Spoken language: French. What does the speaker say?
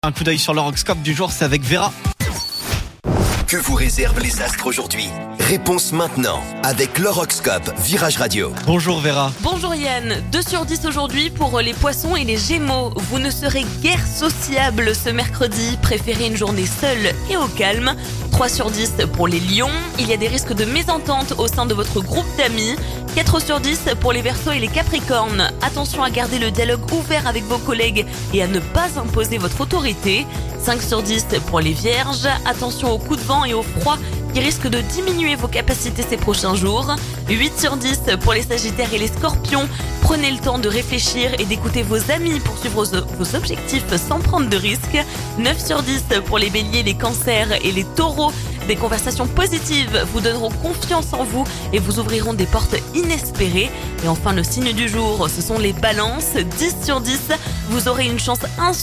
Un coup d'œil sur l'horoscope du jour, c'est avec Vera. Que vous réservent les astres aujourd'hui? Réponse maintenant avec l'horoscope Virage Radio. Bonjour Vera. Bonjour Yann, 2 sur 10 aujourd'hui pour les poissons et les gémeaux. Vous ne serez guère sociable ce mercredi, préférez une journée seule et au calme. 3 sur 10 pour les lions, il y a des risques de mésentente au sein de votre groupe d'amis. 4 sur 10 pour les verseaux et les capricornes. Attention à garder le dialogue ouvert avec vos collègues et à ne pas imposer votre autorité. 5 sur 10 pour les vierges. Attention aux coups de vent et au froid qui risquent de diminuer vos capacités ces prochains jours. 8 sur 10 pour les sagittaires et les scorpions. Prenez le temps de réfléchir et d'écouter vos amis pour suivre vos objectifs sans prendre de risques. 9 sur 10 pour les béliers, les cancers et les taureaux. Des conversations positives vous donneront confiance en vous et vous ouvriront des portes inespérées. Et enfin, le signe du jour, ce sont les balances. 10 sur 10, vous aurez une chance